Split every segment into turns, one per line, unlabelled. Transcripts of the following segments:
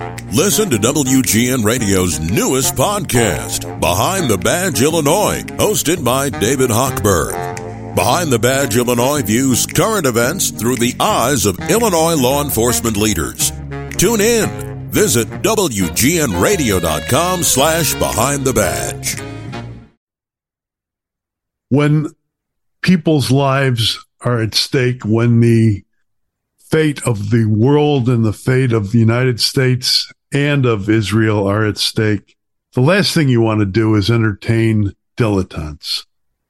Listen to WGN Radio's newest podcast, Behind the Badge Illinois, hosted by David Hochberg. Behind the Badge Illinois views current events through the eyes of Illinois law enforcement leaders. Tune in. Visit WGNradio.com/Behind the Badge.
When people's lives are at stake, when the fate of the world and the fate of the United States and of Israel are at stake, the last thing you want to do is entertain dilettantes.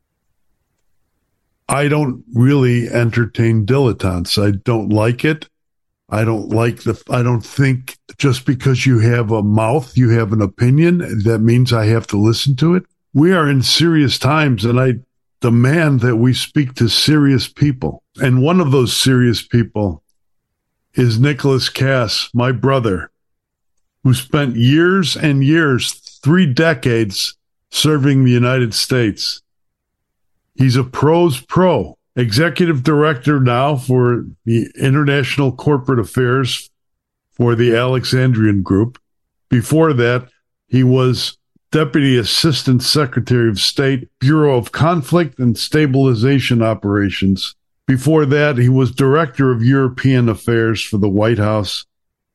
I don't really entertain dilettantes. I don't like it. I don't think just because you have a mouth, you have an opinion, that means I have to listen to it. We are in serious times, and I demand that we speak to serious people. And one of those serious people is Nicholas Kass, my brother, who spent years and years, 3 decades, serving the United States. He's a pro's pro, executive director now for the International Corporate Affairs for the Alexandrian Group. Before that, he was Deputy Assistant Secretary of State, Bureau of Conflict and Stabilization Operations. Before that, he was Director of European Affairs for the White House.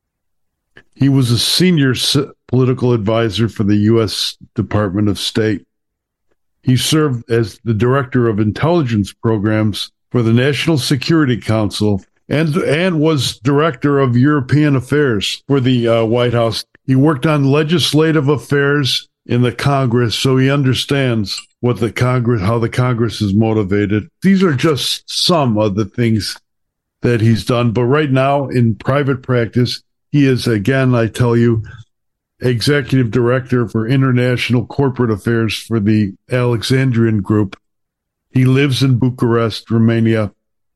He was a senior political advisor for the U.S. Department of State. He served as the Director of Intelligence Programs for the National Security Council and was Director of European Affairs for the White House. He worked on legislative affairs in the Congress, so he understands how the Congress is motivated. These are just some of the things that he's done. But right now, in private practice, he is, again, I tell you, Executive Director for International Corporate Affairs for the Alexandrian Group. He lives in Bucharest, Romania.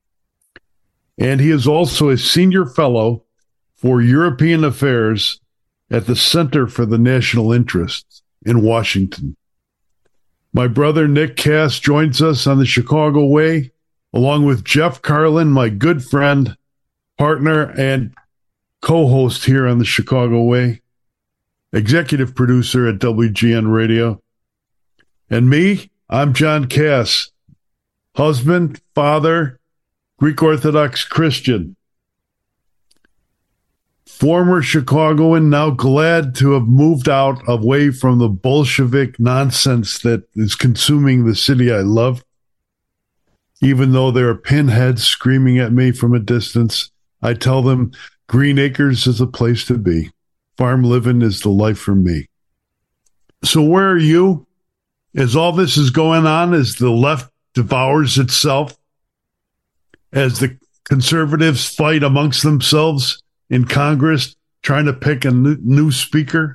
And he is also a Senior Fellow for European Affairs at the Center for the National Interest in Washington. My brother Nick Kass joins us on the Chicago Way, along with Jeff Carlin, my good friend, partner, and co-host here on the Chicago Way, executive producer at WGN Radio. And me, I'm John Kass, husband, father, Greek Orthodox Christian, former Chicagoan, now glad to have moved out away from the Bolshevik nonsense that is consuming the city I love. Even though there are pinheads screaming at me from a distance, I tell them Green Acres is a place to be. Farm living is the life for me. So where are you? As all this is going on, as the left devours itself, as the conservatives fight amongst themselves in Congress, trying to pick a new speaker.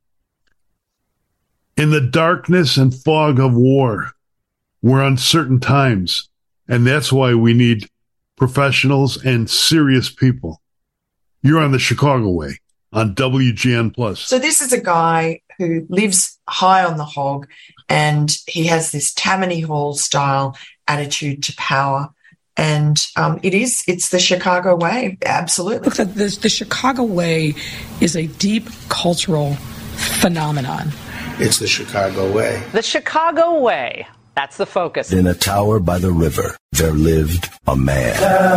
In the darkness and fog of war, we're uncertain times, and that's why we need professionals and serious people. You're on the Chicago Way on WGN+.
So this is a guy who lives high on the hog, and he has this Tammany Hall style attitude to power. And it's the Chicago Way, absolutely.
Look, the Chicago Way is a deep cultural phenomenon.
It's the Chicago Way.
The Chicago Way. That's the focus.
In a tower by the river, there lived a man.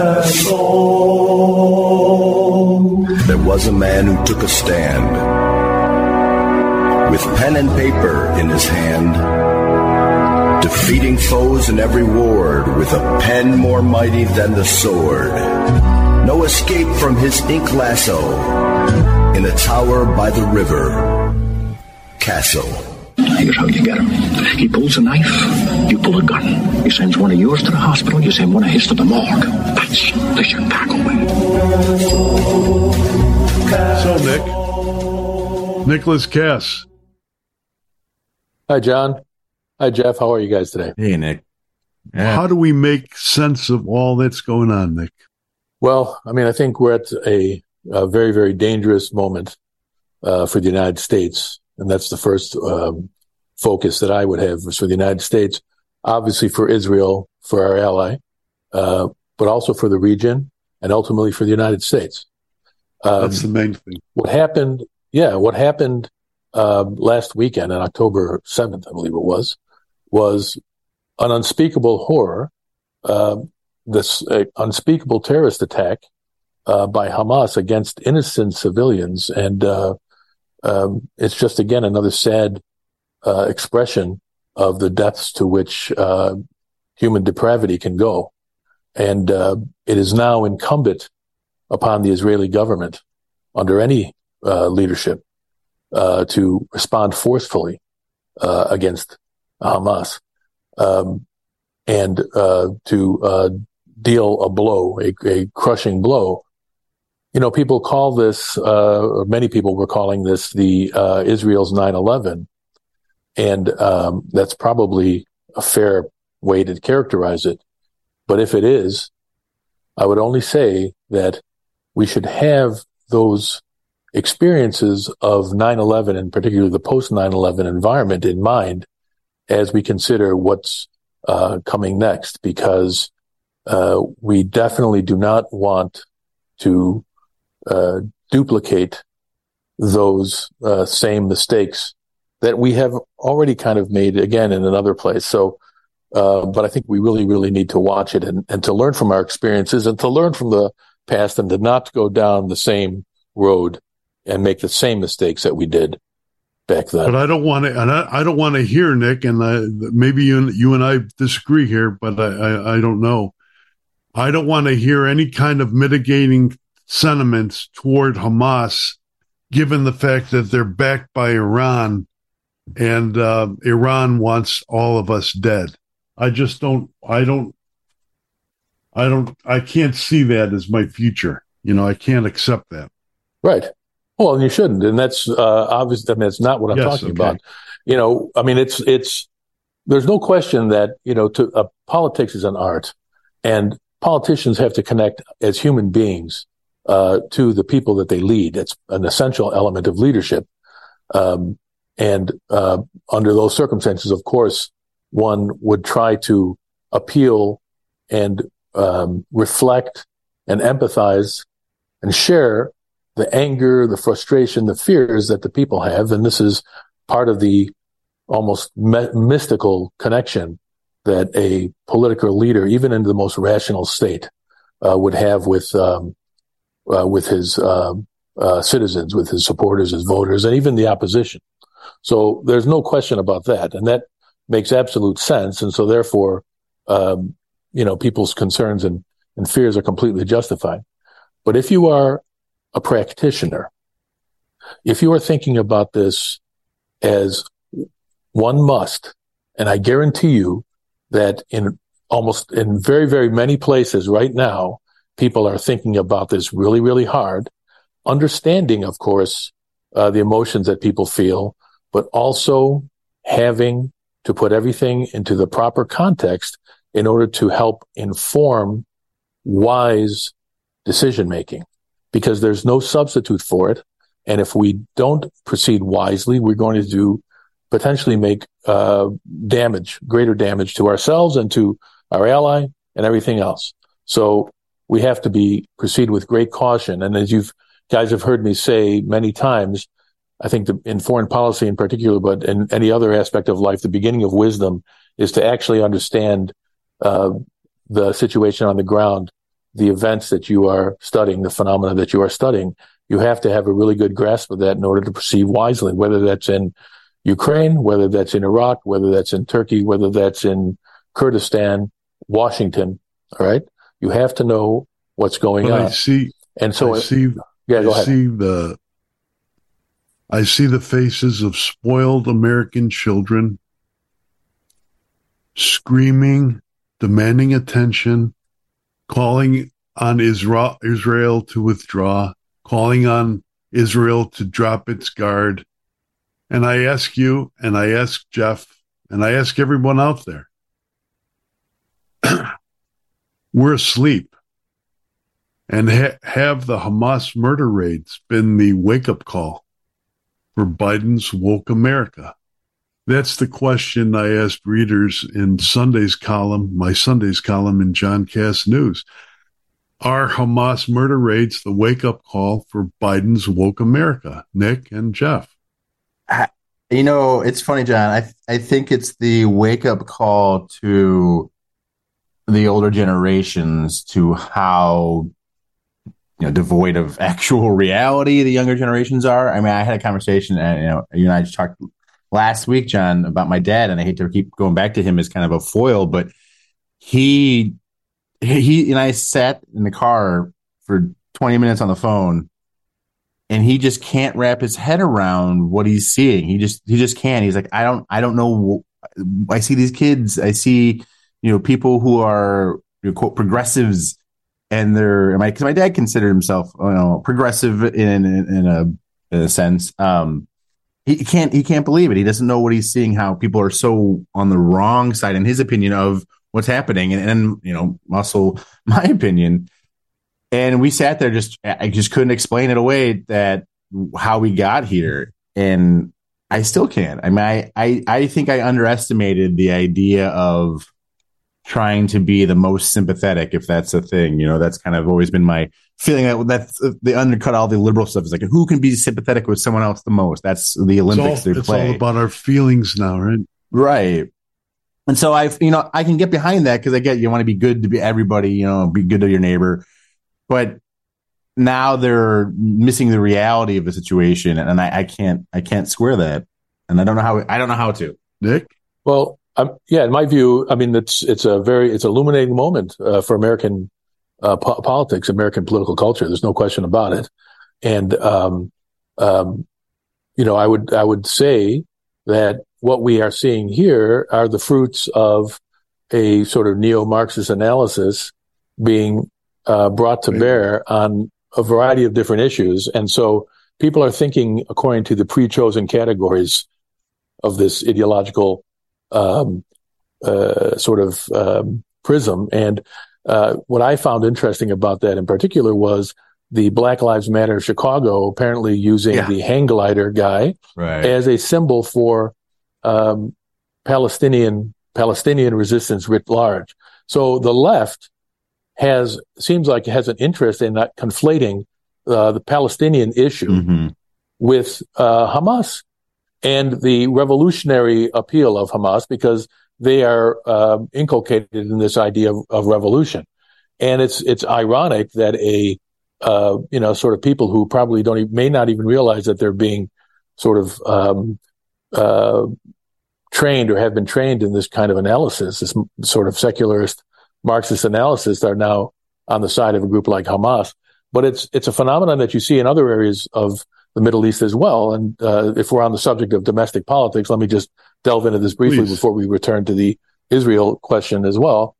There was a man who took a stand. With pen and paper in his hand, defeating foes in every ward with a pen more mighty than the sword. No escape from his ink lasso. In a tower by the river, Castle.
Here's how you get him. He pulls a knife, you pull a gun. He sends one of yours to the hospital, you send one of his to the morgue. That's the Chicago Way.
So, Nicholas Kass.
Hi, John. Hi, Jeff. How are you guys today?
Hey, Nick. Yeah.
How do we make sense of all that's going on, Nick?
Well, I mean, I think we're at a very, very dangerous moment for the United States. And that's the first focus that I would have was for the United States, obviously for Israel, for our ally, but also for the region and ultimately for the United States.
That's the main thing.
What happened last weekend on October 7th, I believe it was an unspeakable horror, this unspeakable terrorist attack by Hamas against innocent civilians. And it's just, again, another sad expression of the depths to which human depravity can go. And it is now incumbent upon the Israeli government, under any leadership, to respond forcefully against Hamas and to deal a blow, a crushing blow. You know, people call this, or many people were calling this the Israel's 9/11, and that's probably a fair way to characterize it. But if it is, I would only say that we should have those experiences of 9/11, and particularly the post-9/11 environment, in mind as we consider what's coming next, because we definitely do not want to duplicate those same mistakes that we have already kind of made again in another place. So, but I think we really, really need to watch it and to learn from our experiences and to learn from the past and to not go down the same road and make the same mistakes that we did back then.
But I don't want to, and I don't want to hear, Nick, and maybe you and I disagree here, but I don't know. I don't want to hear any kind of mitigating sentiments toward Hamas, given the fact that they're backed by Iran, and Iran wants all of us dead. I just don't. I can't see that as my future. You know, I can't accept that.
Right. Well, and you shouldn't, and that's obvious. I mean, it's not what I'm talking about. You know, I mean, it's. There's no question that, you know, politics is an art, and politicians have to connect as human beings to the people that they lead. It's an essential element of leadership, and under those circumstances, of course, one would try to appeal and reflect and empathize and share the anger, the frustration, the fears that the people have. And this is part of the almost mystical connection that a political leader, even in the most rational state, would have with his citizens, with his supporters, his voters, and even the opposition. So there's no question about that. And that makes absolute sense. And so therefore, you know, people's concerns and fears are completely justified. But if you are a practitioner, if you are thinking about this as one must, and I guarantee you that in very, very many places right now, people are thinking about this really, really hard, understanding, of course, the emotions that people feel, but also having to put everything into the proper context in order to help inform wise decision-making, because there's no substitute for it. And if we don't proceed wisely, we're going to potentially make greater damage to ourselves and to our ally and everything else. So we have to proceed with great caution. And as you guys have heard me say many times, I think in foreign policy in particular, but in any other aspect of life, the beginning of wisdom is to actually understand the situation on the ground, the events that you are studying, the phenomena that you are studying. You have to have a really good grasp of that in order to proceed wisely, whether that's in Ukraine, whether that's in Iraq, whether that's in Turkey, whether that's in Kurdistan, Washington. All right. You have to know what's going on.
I see the faces of spoiled American children screaming, demanding attention, calling on Israel to withdraw, calling on Israel to drop its guard. And I ask you, and I ask Jeff, and I ask everyone out there, we're asleep. And have the Hamas murder raids been the wake-up call for Biden's woke America? That's the question I asked readers in my Sunday's column in John Cass News. Are Hamas murder raids the wake-up call for Biden's woke America? Nick and Jeff.
It's funny, John. I think it's the wake-up call to the older generations to how devoid of actual reality the younger generations are. I mean, I had a conversation, and you and I just talked last week, John, about my dad, and I hate to keep going back to him as kind of a foil, but he and I sat in the car for 20 minutes on the phone, and he just can't wrap his head around what he's seeing. He just can't. He's like, I don't know. I see these kids. I see, people who are quote progressives, and because my dad considered himself, progressive in a sense. He can't believe it. He doesn't know what he's seeing. How people are so on the wrong side, in his opinion, of what's happening, and also my opinion. And we sat there, I just couldn't explain it away, that how we got here. And I still can't. I mean, I think I underestimated the idea of trying to be the most sympathetic, if that's a thing. That's kind of always been my feeling, that they undercut all the liberal stuff. It's like, who can be sympathetic with someone else the most? That's the Olympics they play.
It's all about our feelings now, right?
Right. And so I can get behind that, because I get you want to be good to everybody, be good to your neighbor. But now they're missing the reality of the situation, and I can't square that, and I don't know how to.
Nick?
Well, in my view, I mean, it's a illuminating moment for American politics, American political culture. There's no question about it. And I would say that what we are seeing here are the fruits of a sort of neo-Marxist analysis being brought to bear on a variety of different issues. And so people are thinking according to the pre-chosen categories of this ideological prism. And what I found interesting about that in particular was the Black Lives Matter Chicago apparently using the hang glider guy as a symbol for Palestinian resistance writ large. So the left seems like it has an interest in not conflating the Palestinian issue with Hamas and the revolutionary appeal of Hamas, because they are inculcated in this idea of revolution. And it's ironic that sort of people who probably may not even realize that they're being sort of trained or have been trained in this kind of analysis, this sort of secularist Marxist analysis, are now on the side of a group like Hamas. But it's a phenomenon that you see in other areas of the Middle East as well. And if we're on the subject of domestic politics, let me just delve into this briefly before we return to the Israel question as well.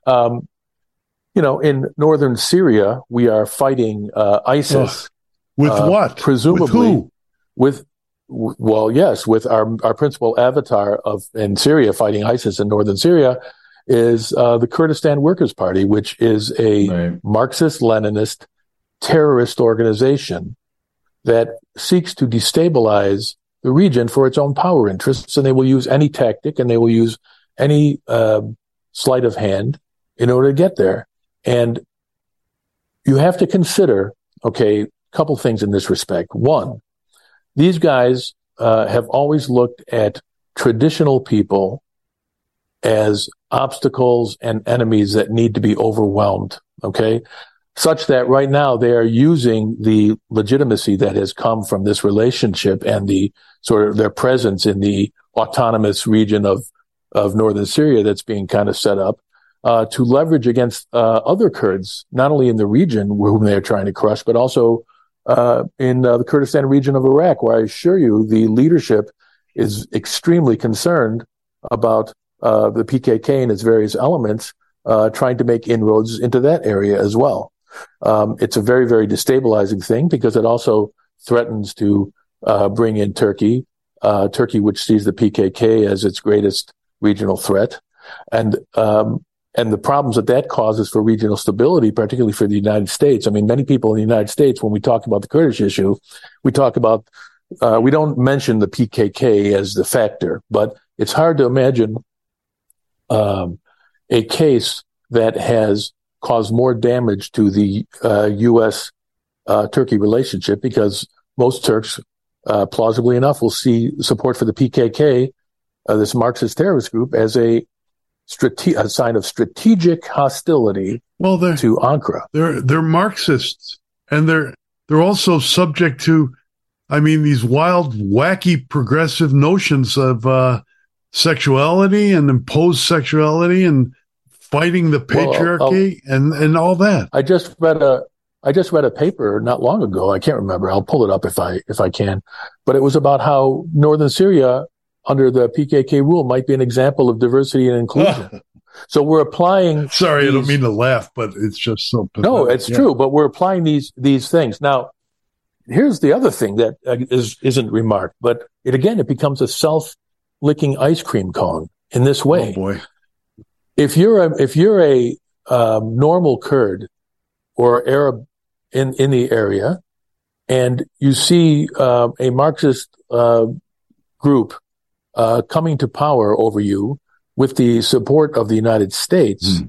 In northern Syria, we are fighting ISIS.
With what?
Presumably.
With who?
With our principal avatar in Syria fighting ISIS in northern Syria is the Kurdistan Workers' Party, which is a Marxist-Leninist terrorist organization that seeks to destabilize the region for its own power interests, and they will use any tactic and they will use any sleight of hand in order to get there. And you have to consider, a couple things in this respect. One, these guys have always looked at traditional people as obstacles and enemies that need to be overwhelmed, such that right now they are using the legitimacy that has come from this relationship and the sort of their presence in the autonomous region of northern Syria that's being kind of set up to leverage against other Kurds, not only in the region whom they are trying to crush, but also in the Kurdistan region of Iraq, where I assure you the leadership is extremely concerned about the PKK and its various elements trying to make inroads into that area as well. It's a very, very destabilizing thing because it also threatens to bring in Turkey, which sees the PKK as its greatest regional threat. And the problems that causes for regional stability, particularly for the United States. I mean, many people in the United States, when we talk about the Kurdish issue, we talk about, we don't mention the PKK as the factor, but it's hard to imagine a case that has cause more damage to the U.S.-Turkey relationship, because most Turks, plausibly enough, will see support for the PKK, this Marxist terrorist group, as a sign of strategic hostility to Ankara.
They're Marxists, and they're also subject to, these wild, wacky, progressive notions of sexuality and imposed sexuality and fighting the patriarchy and all that.
I just read a paper not long ago. I can't remember. I'll pull it up if I can. But it was about how northern Syria, under the PKK rule, might be an example of diversity and inclusion. So we're applying.
Sorry, I don't mean to laugh, but it's just so pathetic.
No, it's true. But we're applying these things. Now, here's the other thing that isn't remarked, but it becomes a self-licking ice cream cone in this way.
Oh boy!
If you're a normal Kurd or Arab in the area, and you see a Marxist group coming to power over you with the support of the United States,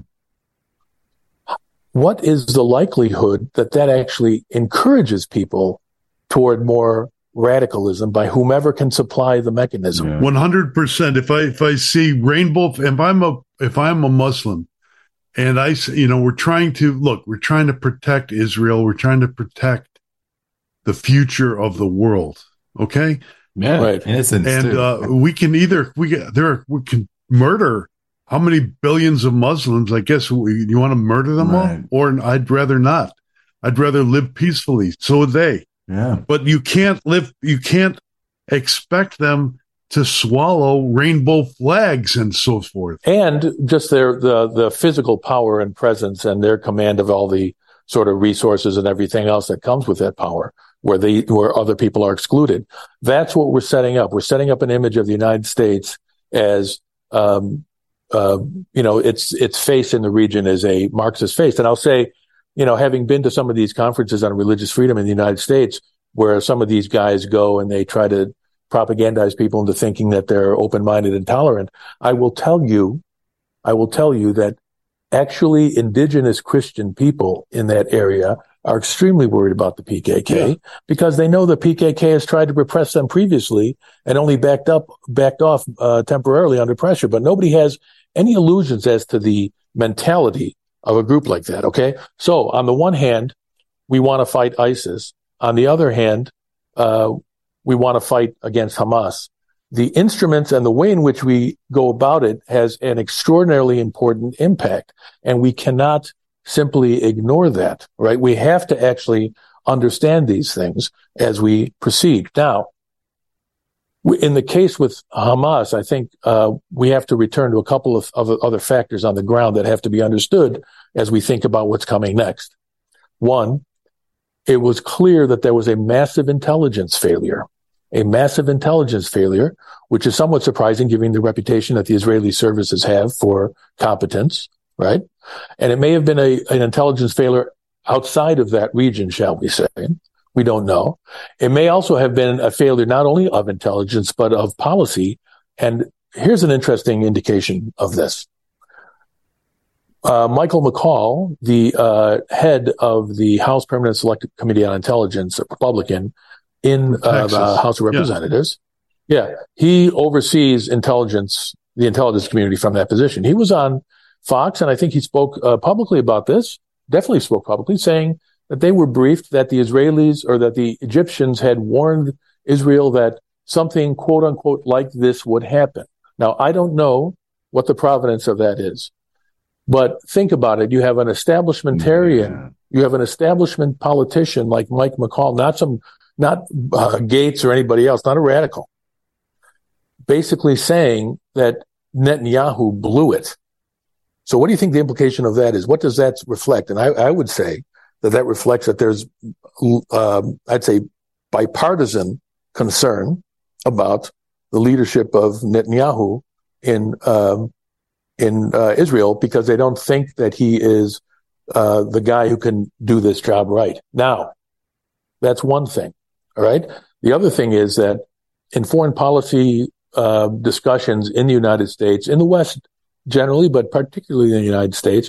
what is the likelihood that actually encourages people toward more radicalism by whomever can supply the mechanism?
100%. If I see rainbow, if I'm a Muslim, and we're trying to protect Israel, we're trying to protect the future of the world. Okay.
Yeah,
right.
Innocence,
and we can murder how many billions of Muslims? I guess you want to murder them all, or I'd rather not. I'd rather live peacefully. So would they.
Yeah,
but you can't expect them to swallow rainbow flags and so forth,
and just the physical power and presence and their command of all the sort of resources and everything else that comes with that power, where other people are excluded. That's what we're setting up. We're setting up an image of the United States as, its face in the region is a Marxist face. And I'll say, having been to some of these conferences on religious freedom in the United States, where some of these guys go and they try to propagandize people into thinking that they're open-minded and tolerant, I will tell you that actually indigenous Christian people in that area are extremely worried about the PKK because they know the PKK has tried to repress them previously and only backed off temporarily under pressure. But nobody has any illusions as to the mentality of a group like that. Okay. So on the one hand, we want to fight ISIS. On the other hand, we want to fight against Hamas. The instruments and the way in which we go about it has an extraordinarily important impact, and we cannot simply ignore that, right? We have to actually understand these things as we proceed. Now, in the case with Hamas, I think we have to return to a couple of other factors on the ground that have to be understood as we think about what's coming next. One, it was clear that there was a massive intelligence failure, which is somewhat surprising given the reputation that the Israeli services have for competence, right? And it may have been an intelligence failure outside of that region, shall we say. We don't know. It may also have been a failure not only of intelligence, but of policy. And here's an interesting indication of this. Michael McCaul, the head of the House Permanent Select Committee on Intelligence, a Republican in the House of Representatives, he oversees the intelligence community from that position. He was on Fox, and I think he spoke publicly about this, definitely spoke publicly, saying that they were briefed that the Israelis or that the Egyptians had warned Israel that something, quote unquote, like this would happen. Now, I don't know what the provenance of that is, but think about it. You have an establishmentarian, you have an establishment politician like Mike McCaul, not Gates or anybody else, not a radical, basically saying that Netanyahu blew it. So what do you think the implication of that is? What does that reflect? And I would say that reflects that there's, I'd say, bipartisan concern about the leadership of Netanyahu in Israel, because they don't think that he is the guy who can do this job right. Now, that's one thing. All right. The other thing is that in foreign policy discussions in the United States, in the West generally, but particularly in the United States,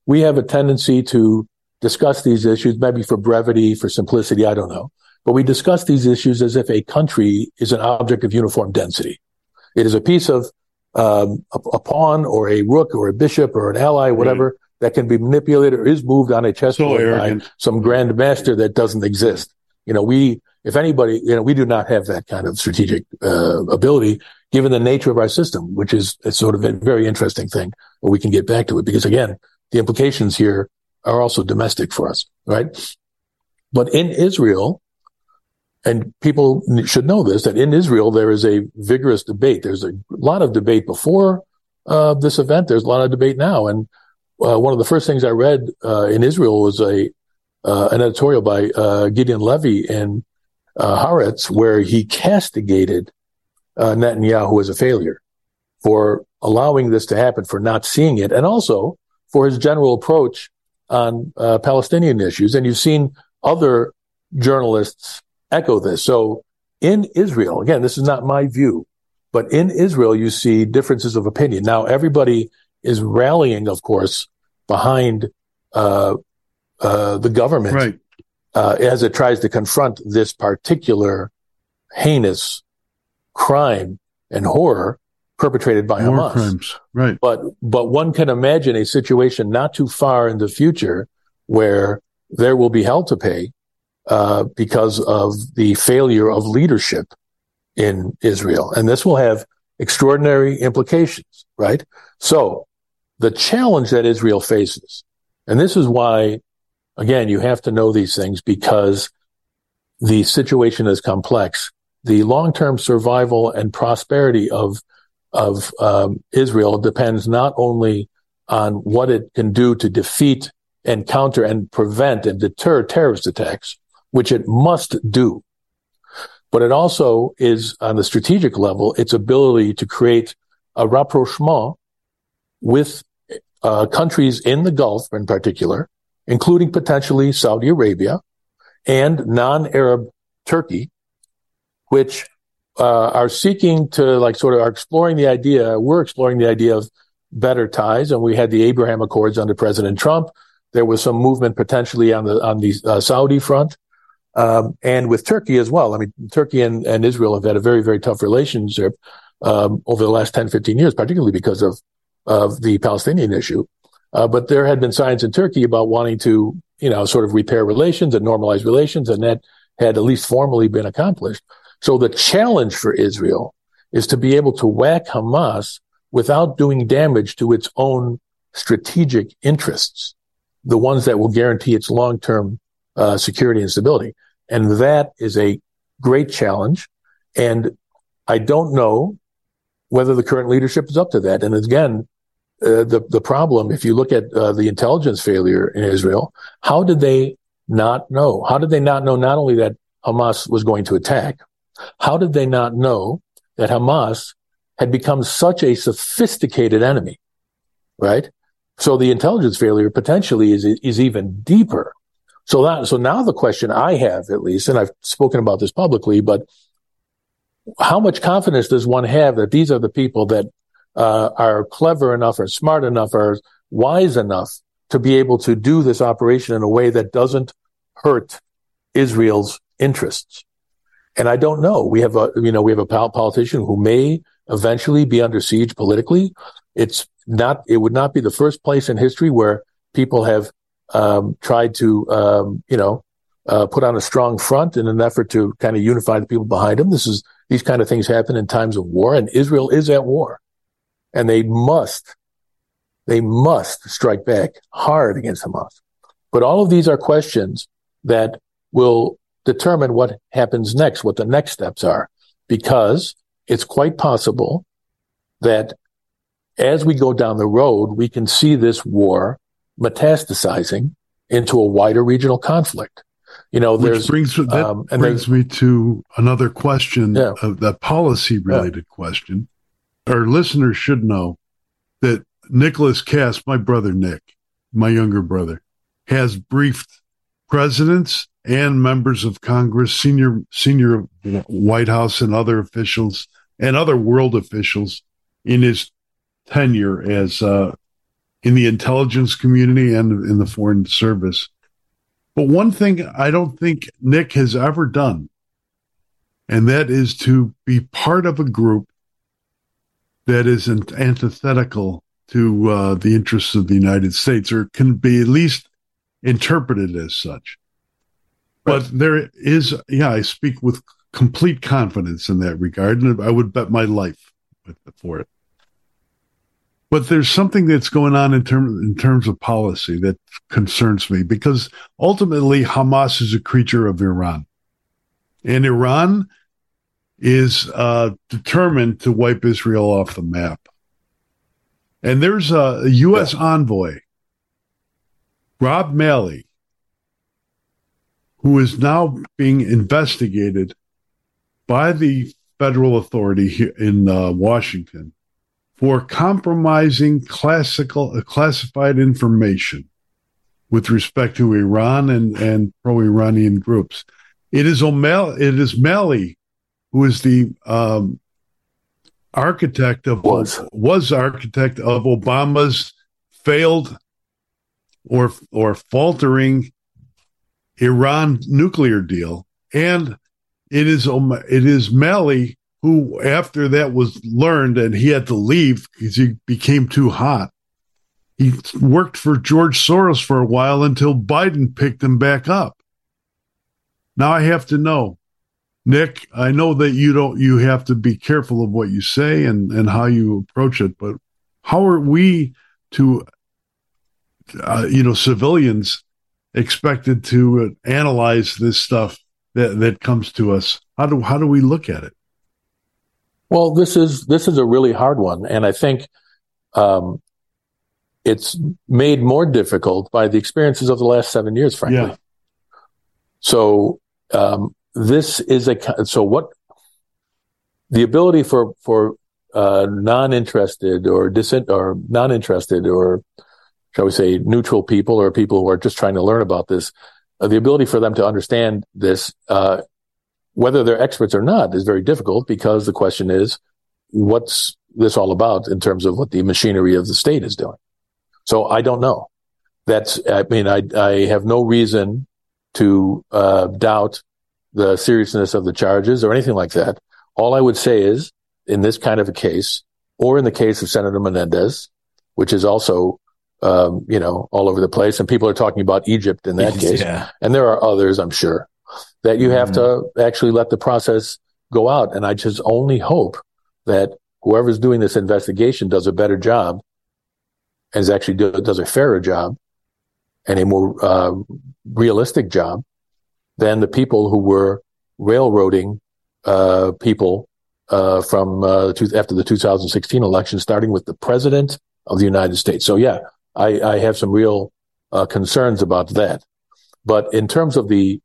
we have a tendency to discuss these issues, maybe for brevity, for simplicity, I don't know. But we discuss these issues as if a country is an object of uniform density. It is a piece of a pawn or a rook or a bishop or an ally, whatever, that can be manipulated or is moved on a chessboard by some grand master that doesn't exist. If anybody, we do not have that kind of strategic ability, given the nature of our system, which is sort of a very interesting thing. But we can get back to it because, again, the implications here are also domestic for us, right? But in Israel, and people should know this, that in Israel, there is a vigorous debate. There's a lot of debate before this event. There's a lot of debate now. And one of the first things I read in Israel was an editorial by Gideon Levy in Haaretz, where he castigated Netanyahu as a failure for allowing this to happen, for not seeing it, and also for his general approach on Palestinian issues. And you've seen other journalists echo this. So in Israel, again, this is not my view, but in Israel, you see differences of opinion. Now, everybody is rallying, of course, behind the government as it tries to confront this particular heinous crime and horror perpetrated by Hamas.
Crimes. Right.
But one can imagine a situation not too far in the future where there will be hell to pay because of the failure of leadership in Israel. And this will have extraordinary implications, right? So the challenge that Israel faces, and this is why, again, you have to know these things because the situation is complex. The long-term survival and prosperity of Israel depends not only on what it can do to defeat and counter and prevent and deter terrorist attacks, which it must do, but it also is, on the strategic level, its ability to create a rapprochement with countries in the Gulf in particular, including potentially Saudi Arabia and non-Arab Turkey, which are seeking to are exploring the idea. We're exploring the idea of better ties, and we had the Abraham Accords under President Trump. There was some movement potentially on the Saudi front, and with Turkey as well. I mean, Turkey and Israel have had a very, very tough relationship over the last 10, 15 years, particularly because of the Palestinian issue. But there had been signs in Turkey about wanting to, sort of repair relations and normalize relations, and that had at least formally been accomplished. So the challenge for Israel is to be able to whack Hamas without doing damage to its own strategic interests, the ones that will guarantee its long-term security and stability. And that is a great challenge. And I don't know whether the current leadership is up to that. And again, the problem, if you look at the intelligence failure in Israel, how did they not know? How did they not know not only that Hamas was going to attack, how did they not know that Hamas had become such a sophisticated enemy, right? So the intelligence failure potentially is even deeper. So now the question I have, at least, and I've spoken about this publicly, but how much confidence does one have that these are the people that are clever enough or smart enough or wise enough to be able to do this operation in a way that doesn't hurt Israel's interests? And I don't know. We have a politician who may eventually be under siege politically. It would not be the first place in history where people have tried to, put on a strong front in an effort to kind of unify the people behind them. These kind of things happen in times of war, and Israel is at war, and they must strike back hard against Hamas. But all of these are questions that will determine what happens next, what the next steps are, because it's quite possible that as we go down the road, we can see this war metastasizing into a wider regional conflict.
Which brings me to another question, of that policy-related question. Our listeners should know that Nicholas Cass, my brother Nick, my younger brother, has briefed presidents and members of Congress, senior White House and other officials and other world officials in his tenure as in the intelligence community and in the foreign service. But one thing I don't think Nick has ever done, and that is to be part of a group that is antithetical to the interests of the United States, or can be at least interpreted as such. Right. But there is, I speak with complete confidence in that regard, and I would bet my life for it. But there's something that's going on in terms of policy that concerns me, because ultimately Hamas is a creature of Iran. And Iran is determined to wipe Israel off the map. And there's a U.S. envoy, Rob Malley, who is now being investigated by the federal authority here in Washington for compromising classified information with respect to Iran and pro-Iranian groups. It is Malley who is the architect of was architect of Obama's failed or faltering Iran nuclear deal, and it is Malley who, after that was learned and he had to leave because he became too hot, he worked for George Soros for a while until Biden picked him back up. Now I have to know, Nick, I know that you have to be careful of what you say and how you approach it, but how are we to, civilians expected to analyze this stuff that comes to us? How do we look at it?
Well, this is a really hard one, and I think it's made more difficult by the experiences of the last 7 years, frankly. Yeah. So this is what the ability for non-interested or non-interested, or shall we say neutral people, or people who are just trying to learn about this, the ability for them to understand this, whether they're experts or not, is very difficult, because the question is, what's this all about in terms of what the machinery of the state is doing? So I don't know. I have no reason to doubt the seriousness of the charges or anything like that. All I would say is, in this kind of a case, or in the case of Senator Menendez, which is also all over the place, and people are talking about Egypt in that case, and there are others, I'm sure, that you have to actually let the process go out. And I just only hope that whoever's doing this investigation does a better job, and actually does a fairer job and a more realistic job than the people who were railroading people from after the 2016 election, starting with the president of the United States. So I have some real concerns about that. But in terms of the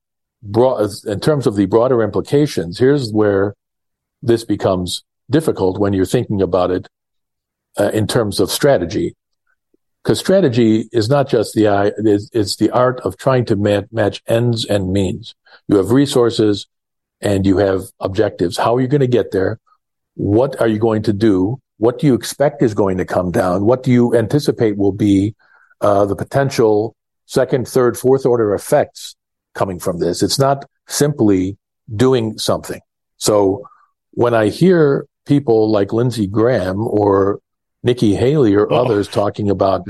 broader implications, here's where this becomes difficult when you're thinking about it in terms of strategy. Because strategy is not just it's the art of trying to match ends and means. You have resources and you have objectives. How are you going to get there? What are you going to do? What do you expect is going to come down? What do you anticipate will be the potential second, third, fourth order effects coming from this? It's not simply doing something. So when I hear people like Lindsey Graham or Nikki Haley or others talking about,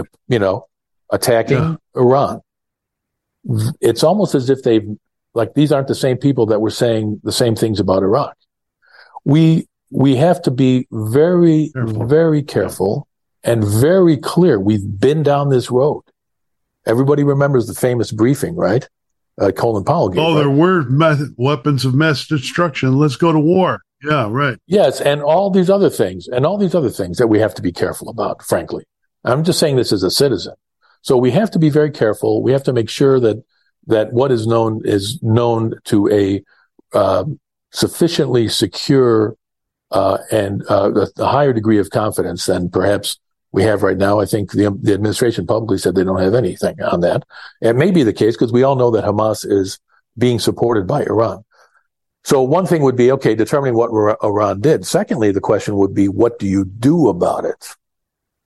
attacking Iran, it's almost as if these aren't the same people that were saying the same things about Iraq. We have to be very, very careful and very clear. We've been down this road. Everybody remembers the famous briefing, right? Colin Powell gave.
There were weapons of mass destruction. Let's go to war. Yeah, right.
Yes, and all these other things that we have to be careful about, frankly. I'm just saying this as a citizen. So we have to be very careful. We have to make sure that what is known to a sufficiently secure and a higher degree of confidence than perhaps we have right now. I think the administration publicly said they don't have anything on that. It may be the case because we all know that Hamas is being supported by Iran. So one thing would be, determining what Iran did. Secondly, the question would be, what do you do about it?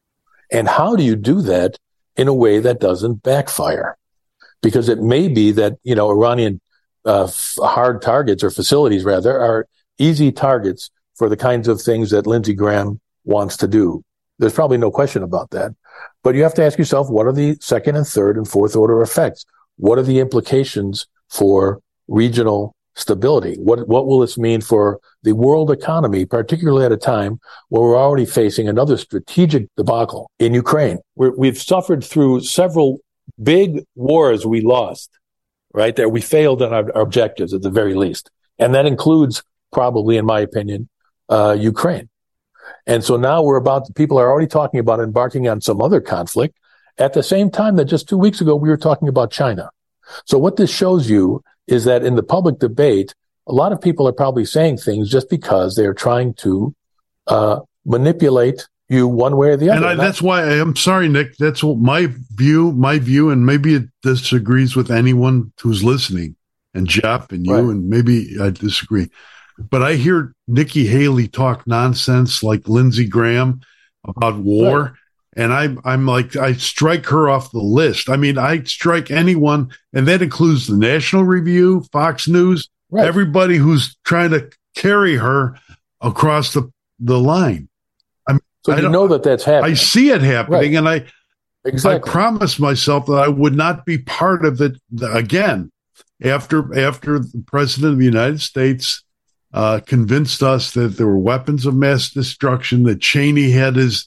And how do you do that in a way that doesn't backfire? Because it may be that, Iranian hard targets, or facilities rather, are easy targets for the kinds of things that Lindsey Graham wants to do. There's probably no question about that. But you have to ask yourself, what are the second and third and fourth order effects? What are the implications for regional stability? What will this mean for the world economy, particularly at a time where we're already facing another strategic debacle in Ukraine? We've suffered through several big wars we lost, right? That we failed on our objectives at the very least. And that includes probably, in my opinion, Ukraine. And so now people are already talking about embarking on some other conflict at the same time that just 2 weeks ago we were talking about China. So what this shows you is that in the public debate, a lot of people are probably saying things just because they're trying to manipulate you one way or the other.
And that's why I'm sorry, Nick. That's what my view, and maybe it disagrees with anyone who's listening, and Jeff and you, right. And maybe I disagree. But I hear Nikki Haley talk nonsense like Lindsey Graham about war. Right. And I'm like, I strike her off the list. I mean, I strike anyone, and that includes the National Review, Fox News, right. Everybody who's trying to carry her across the line.
So you know that's happening.
I see it happening,
right.
And I promised myself that I would not be part of it again after the President of the United States convinced us that there were weapons of mass destruction, that Cheney had his,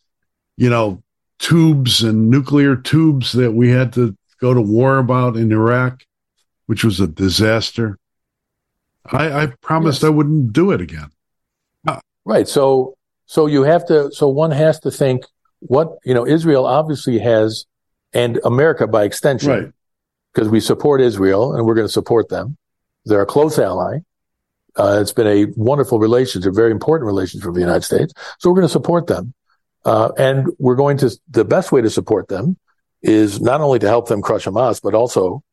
tubes and nuclear tubes that we had to go to war about in Iraq, which was a disaster. I promised I wouldn't do it again.
Right. So one has to think what, Israel obviously has, and America by extension,
right.
Because we support Israel and we're going to support them. They're a close ally. It's been a wonderful relationship, a very important relationship for the United States. So we're going to support them. And the best way to support them is not only to help them crush Hamas, but also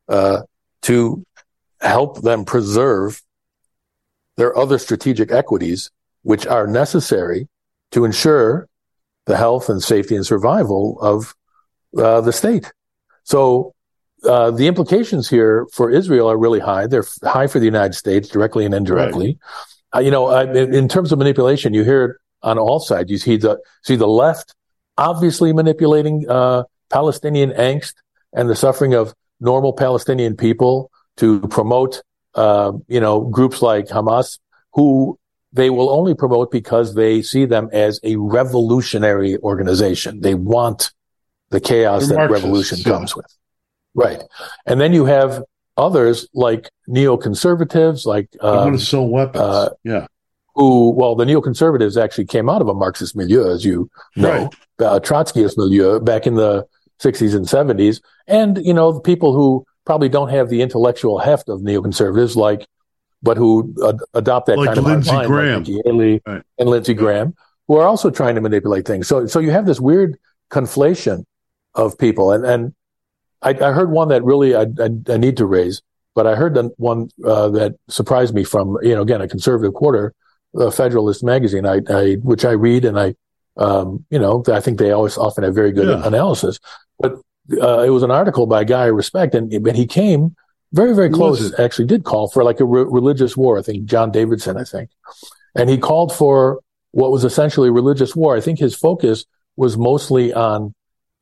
to help them preserve their other strategic equities, which are necessary to ensure the health and safety and survival of the state. So the implications here for Israel are really high. They're high for the United States, directly and indirectly. Right. In terms of manipulation, you hear it on all sides. You see the left obviously manipulating Palestinian angst and the suffering of normal Palestinian people to promote, groups like Hamas, who they will only promote because they see them as a revolutionary organization. They want the chaos that revolution comes with. Right. And then you have others like neoconservatives, like
want to sell weapons.
The neoconservatives actually came out of a Marxist milieu, as you know, right. Trotskyist milieu back in the 60s and 70s. And, the people who probably don't have the intellectual heft of neoconservatives, but who adopt that kind of
Lindsey Graham.
Like Nikki Haley right. and Lindsey Graham, who are also trying to manipulate things. So you have this weird conflation of people. And I heard one that really I need to raise, but I heard one that surprised me from, again, a conservative quarter, Federalist magazine, which I read, and I think they often have very good analysis. But it was an article by a guy I respect, and he came very, very close. Actually, did call for like a religious war. I think John Davidson, and he called for what was essentially a religious war. I think his focus was mostly on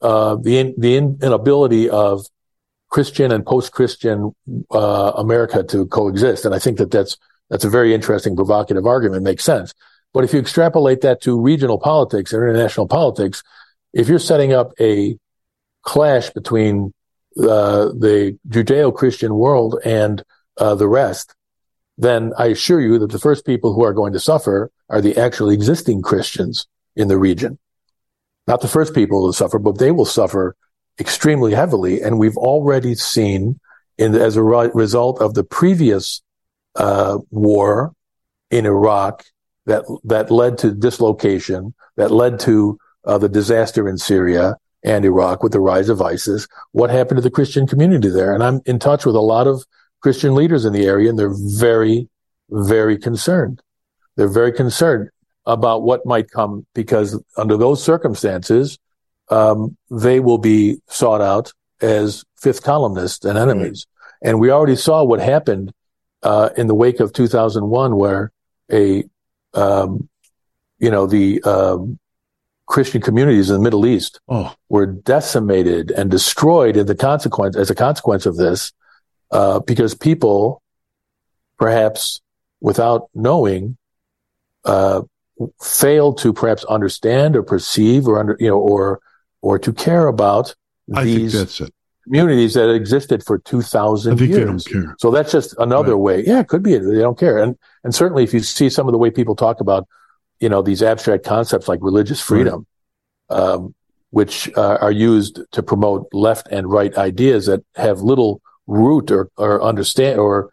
the inability of Christian and post-Christian America to coexist, and I think that's a very interesting, provocative argument. Makes sense. But if you extrapolate that to regional politics or international politics, if you're setting up a clash between the Judeo-Christian world and the rest, then I assure you that the first people who are going to suffer are the actually existing Christians in the region. Not the first people to suffer, but they will suffer extremely heavily. And we've already seen, as a result of the previous war in Iraq that led to dislocation, that led to the disaster in Syria and Iraq with the rise of ISIS, what happened to the Christian community there? And I'm in touch with a lot of Christian leaders in the area, and they're very, very concerned. They're very concerned about what might come, because under those circumstances, they will be sought out as fifth columnists and enemies. Right. And we already saw what happened in the wake of 2001, where the Christian communities in the Middle East were decimated and destroyed as a consequence of this, because people, perhaps without knowing, failed to perhaps understand or perceive or to care about these communities that existed for 2,000 years.
They don't care.
So that's just another way. Yeah, it could be they don't care. And certainly if you see some of the way people talk about, these abstract concepts like religious freedom, which are used to promote left and right ideas that have little root or understand or,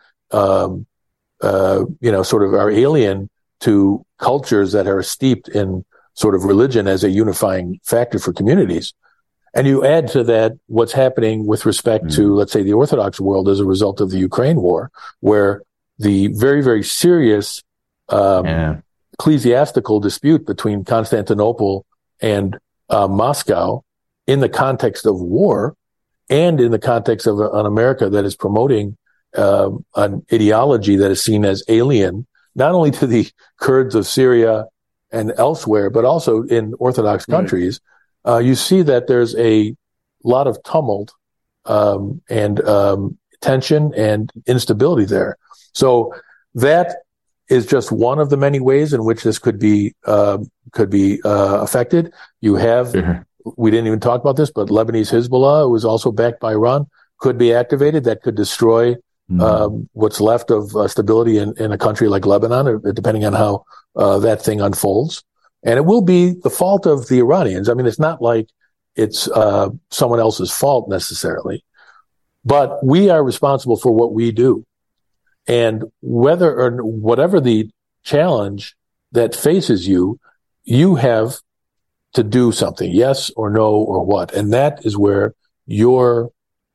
sort of are alien to cultures that are steeped in sort of religion as a unifying factor for communities. And you add to that what's happening with respect to, let's say, the Orthodox world as a result of the Ukraine war, where the very, very serious ecclesiastical dispute between Constantinople and Moscow in the context of war and in the context of an America that is promoting an ideology that is seen as alien, not only to the Kurds of Syria and elsewhere, but also in Orthodox countries. You see that there's a lot of tumult and tension and instability there. So that is just one of the many ways in which this could be affected. You have, we didn't even talk about this, but Lebanese Hezbollah, who is also backed by Iran, could be activated. That could destroy what's left of stability in a country like Lebanon, depending on how that thing unfolds. And it will be the fault of the Iranians. I mean, it's not like it's someone else's fault necessarily, but we are responsible for what we do. And whatever the challenge that faces you, you have to do something, yes or no or what. And that is where your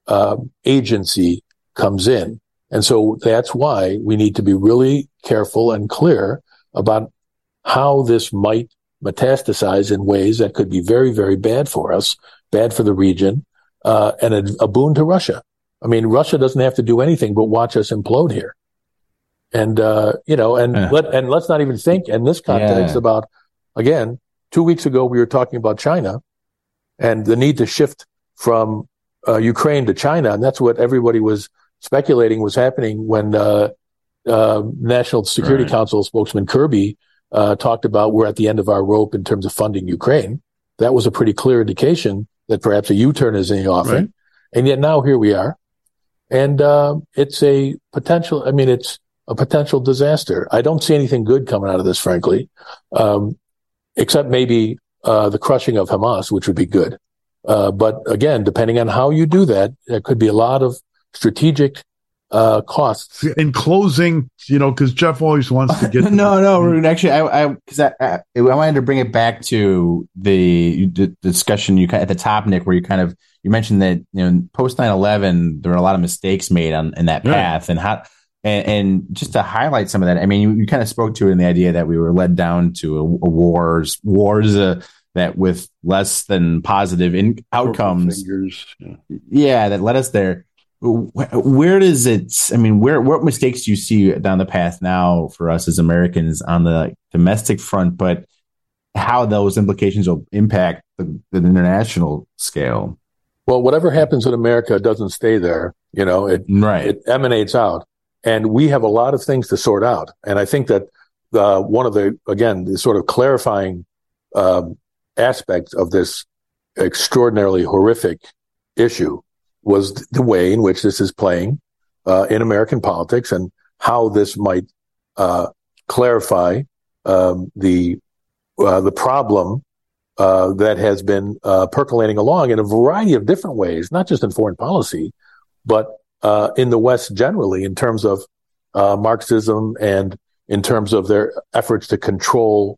agency comes in. And so that's why we need to be really careful and clear about how this might metastasize in ways that could be very, very bad for us, bad for the region, and a boon to Russia. I mean, Russia doesn't have to do anything but watch us implode here. And, let's not even think in this context about, again, 2 weeks ago, we were talking about China and the need to shift from Ukraine to China. And that's what everybody was speculating was happening when National Security Council spokesman Kirby talked about we're at the end of our rope in terms of funding Ukraine. That was a pretty clear indication that perhaps a U-turn is in the offing. Right. And yet now here we are. And it's a potential disaster. I don't see anything good coming out of this, frankly, except maybe the crushing of Hamas, which would be good. But again, depending on how you do that, there could be a lot of strategic costs.
In closing, because Jeff always wants to get
actually, I wanted to bring it back to the discussion you at the top, Nick, where you mentioned that post 9/11 there were a lot of mistakes made in that path, and just to highlight some of that, I mean, you kind of spoke to it in the idea that we were led down to wars that with less than positive outcomes, that led us there. Where does it? I mean, what mistakes do you see down the path now for us as Americans on the domestic front, but how those implications will impact the international scale?
Well, whatever happens in America doesn't stay there. It emanates out, and we have a lot of things to sort out. And I think that one of the sort of clarifying aspects of this extraordinarily horrific issue was the way in which this is playing in American politics and how this might clarify the problem that has been percolating along in a variety of different ways, not just in foreign policy, but in the West generally, in terms of Marxism and in terms of their efforts to control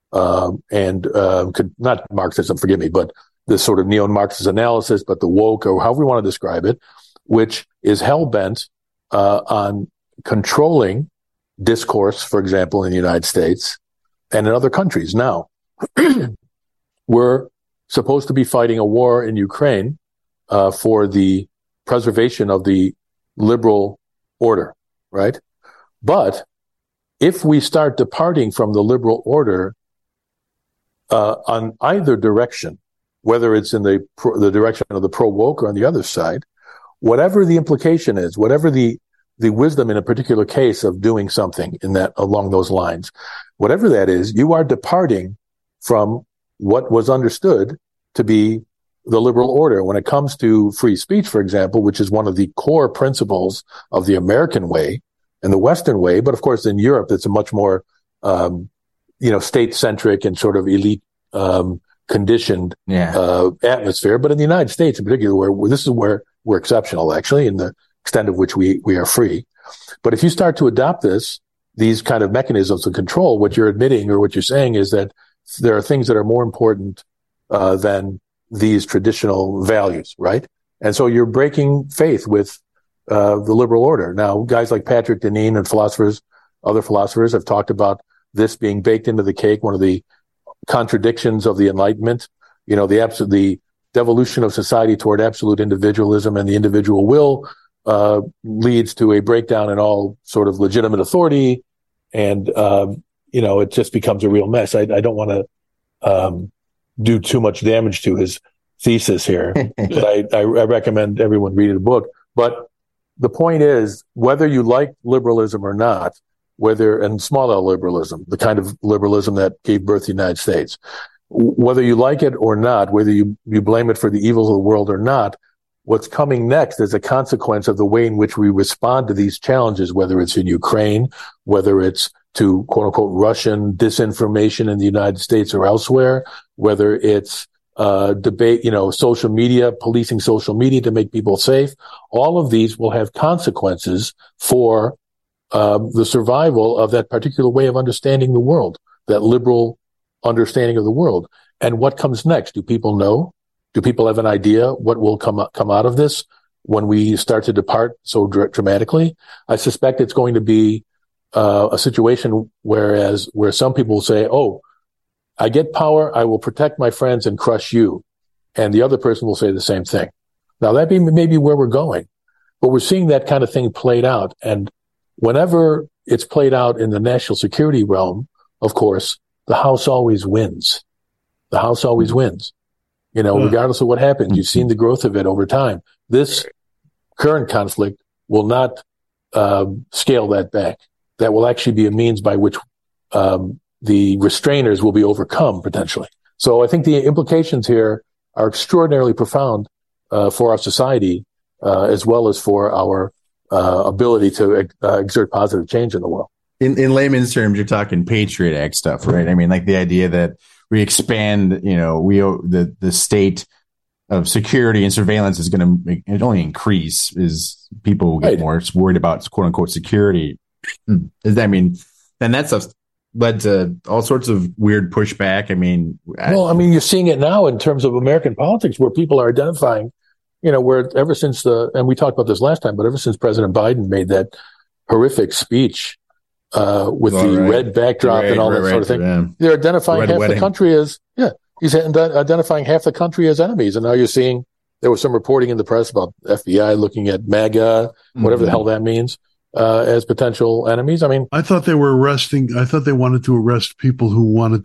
not Marxism, forgive me, but this sort of neo-Marxist analysis, but the woke, or however we want to describe it, which is hell-bent on controlling discourse, for example, in the United States and in other countries. Now, we're supposed to be fighting a war in Ukraine for the preservation of the liberal order, right? But if we start departing from the liberal order on either direction, whether it's in the direction of the pro-woke or on the other side, whatever the implication is, whatever the wisdom in a particular case of doing something in that along those lines, whatever that is, you are departing from what was understood to be the liberal order. When it comes to free speech, for example, which is one of the core principles of the American way and the Western way, but of course in Europe it's a much more state-centric and sort of elite conditioned atmosphere. But in the United States in particular, where this is where we're exceptional, actually, in the extent of which we are free. But if you start to adopt these kind of mechanisms of control, what you're admitting or what you're saying is that there are things that are more important than these traditional values, right? And so you're breaking faith with the liberal order. Now, guys like Patrick Deneen and other philosophers have talked about this being baked into the cake, one of the contradictions of the Enlightenment, the devolution of society toward absolute individualism and the individual will leads to a breakdown in all sort of legitimate authority. And, it just becomes a real mess. I don't want to do too much damage to his thesis here, but I recommend everyone read the book. But the point is, whether you like liberalism or not, and small L liberalism, the kind of liberalism that gave birth to the United States, whether you like it or not, whether you blame it for the evils of the world or not, what's coming next is a consequence of the way in which we respond to these challenges, whether it's in Ukraine, whether it's to quote unquote Russian disinformation in the United States or elsewhere, whether it's debate, social media, policing social media to make people safe. All of these will have consequences for the survival of that particular way of understanding the world, that liberal understanding of the world. And what comes next? Do people know? Do people have an idea what will come out of this when we start to depart so dramatically? I suspect it's going to be a situation where some people will say, "Oh, I get power, I will protect my friends and crush you," and the other person will say the same thing. Now that may be where we're going, but we're seeing that kind of thing played out, and whenever it's played out in the national security realm, of course, the House always wins. The House always wins. Regardless of what happens, you've seen the growth of it over time. This current conflict will not scale that back. That will actually be a means by which the restrainers will be overcome, potentially. So I think the implications here are extraordinarily profound for our society, as well as for our ability to exert positive change in the world.
In layman's terms, you're talking Patriot Act stuff, right? I mean, like the idea that we expand, the state of security and surveillance is going to only increase as people get more worried about quote unquote security. Then that stuff led to all sorts of weird pushback.
You're seeing it now in terms of American politics, where people are identifying, where ever since and we talked about this last time, but ever since President Biden made that horrific speech with red backdrop and all that sort of thing, they're identifying half the country as he's identifying half the country as enemies. And now you're seeing there was some reporting in the press about FBI looking at MAGA, whatever the hell that means, as potential enemies.
I thought they wanted to arrest people who wanted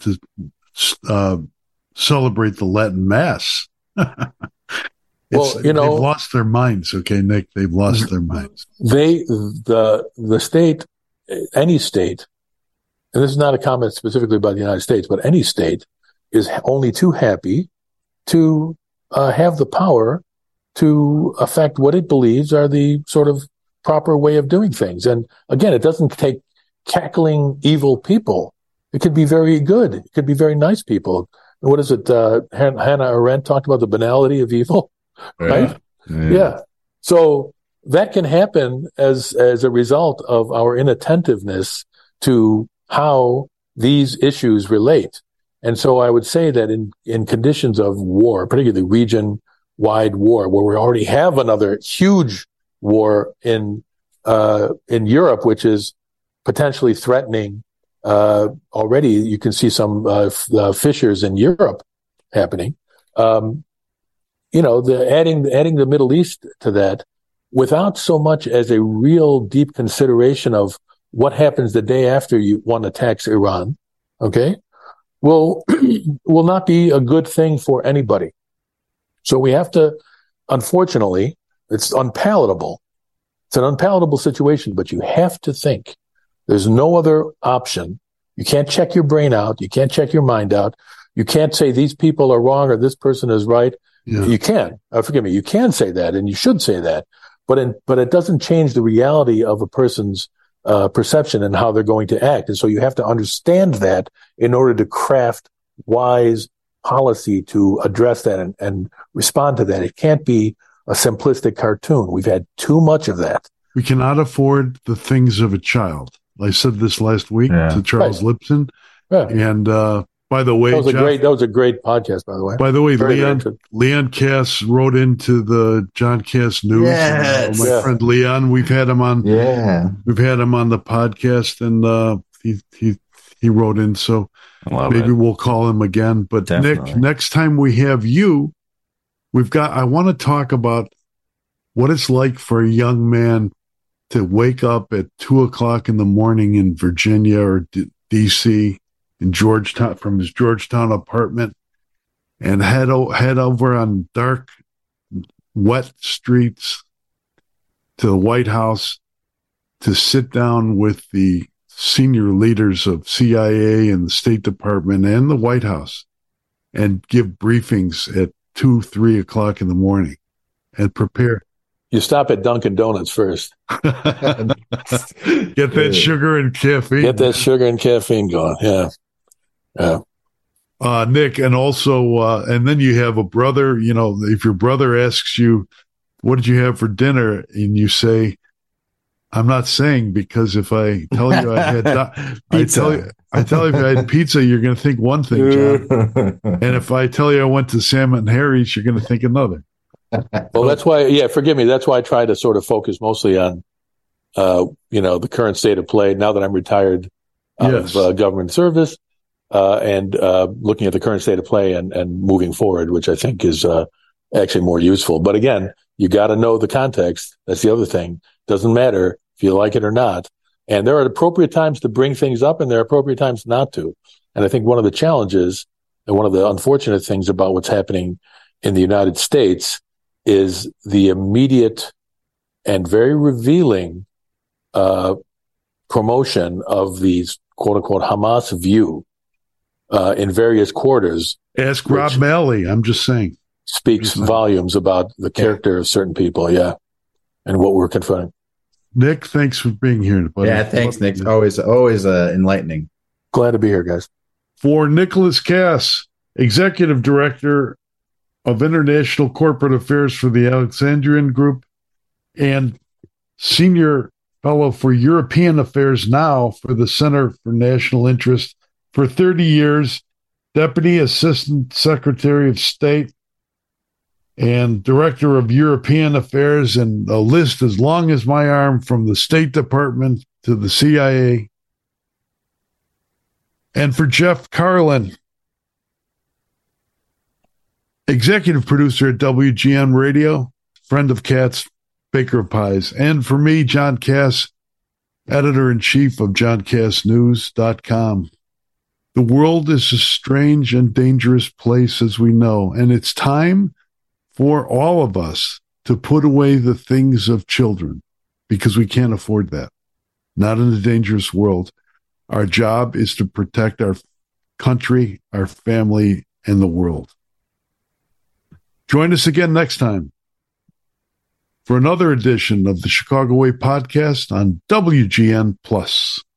to celebrate the Latin Mass. They've lost their minds. Okay, Nick, they've lost their minds.
The state, any state, and this is not a comment specifically about the United States, but any state is only too happy to have the power to affect what it believes are the sort of proper way of doing things. And again, it doesn't take cackling evil people. It could be very good. It could be very nice people. What is it? Hannah Arendt talked about the banality of evil, right? Yeah. So that can happen as a result of our inattentiveness to how these issues relate. And so I would say that in conditions of war, particularly region-wide war, where we already have another huge war in Europe, which is potentially threatening. Already, you can see some fissures in Europe happening. adding the Middle East to that without so much as a real deep consideration of what happens the day after one attacks Iran, okay, will not be a good thing for anybody. So we have to, unfortunately, it's unpalatable. It's an unpalatable situation, but you have to think. There's no other option. You can't check your brain out. You can't check your mind out. You can't say these people are wrong or this person is right. Yeah. You can. Forgive me. You can say that, and you should say that. But it doesn't change the reality of a person's perception and how they're going to act. And so you have to understand that in order to craft wise policy to address that and respond to that. It can't be a simplistic cartoon. We've had too much of that.
We cannot afford the things of a child. I said this last week to Charles Lipson. Yeah. And by the way,
that was a great podcast, by the way.
By the way, Leon Cass wrote into the John Cass News.
Yes.
My friend Leon, we've had him on.
Yeah,
we've had him on the podcast, and he wrote in. So maybe we'll call him again. But definitely. Nick, next time we have you, I want to talk about what it's like for a young man to wake up at 2:00 in the morning in Virginia or D.C. in Georgetown from his Georgetown apartment and head over on dark, wet streets to the White House to sit down with the senior leaders of CIA and the State Department and the White House and give briefings at 2-3 o'clock in the morning and prepare.
You stop at Dunkin' Donuts first.
Get that sugar and caffeine.
Get that sugar and caffeine going. Yeah. Yeah.
Nick, and also, and then you have a brother, if your brother asks you, what did you have for dinner? And you say, I'm not saying, because if I tell you I had I tell you if I had pizza, you're going to think one thing, John. And if I tell you I went to Sam and Harry's, you're going to think another.
Well, that's why, forgive me. That's why I try to sort of focus mostly on, the current state of play now that I'm retired out of government service, and looking at the current state of play and moving forward, which I think is actually more useful. But again, you got to know the context. That's the other thing. Doesn't matter if you like it or not. And there are appropriate times to bring things up, and there are appropriate times not to. And I think one of the challenges and one of the unfortunate things about what's happening in the United States is the immediate and very revealing promotion of these quote unquote Hamas view in various quarters.
Ask Rob Malley. I'm just saying.
Speaks volumes about the character of certain people. Yeah. And what we're confronting.
Nick, thanks for being here. Buddy.
Yeah. Thanks, Nick. Always enlightening.
Glad to be here, guys.
For Nicholas Cass, Executive Director of International Corporate Affairs for the Alexandrian Group and Senior Fellow for European Affairs now for the Center for National Interest for 30 years, Deputy Assistant Secretary of State and Director of European Affairs, and a list as long as my arm from the State Department to the CIA. And for Jeff Carlin, Executive Producer at WGN Radio, friend of Kat's, Baker of Pies. And for me, John Cass, Editor-in-Chief of JohnCassNews.com. The world is a strange and dangerous place, as we know, and it's time for all of us to put away the things of children, because we can't afford that. Not in a dangerous world. Our job is to protect our country, our family, and the world. Join us again next time for another edition of the Chicago Way podcast on WGN Plus.